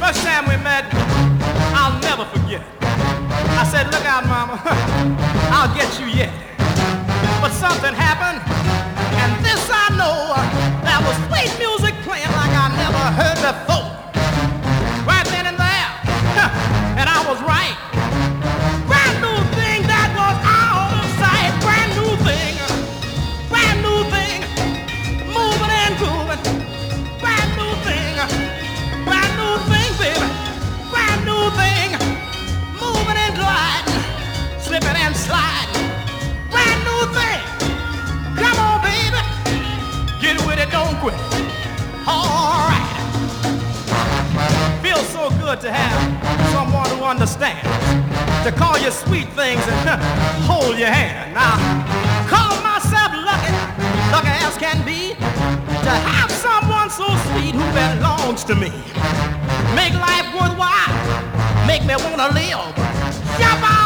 First time we met, I'll never forget it. I said, look out, mama, I'll get you yet. But something happened, and this I know, there was sweet music playing like I never heard before. Right then and there, and I was right. Brand new thing that was out of sight. Brand new thing, moving and grooving. Brand new thing, baby. Brand new thing, moving and gliding, slipping and sliding. Brand new thing. Come on, baby. Get with it, don't quit. All right. Feels so good to have someone who understands, to call you sweet things and hold your hand. Now, call myself lucky, lucky as can be, to have someone so sweet who belongs to me. Make life worthwhile, make me wanna live. Jump out!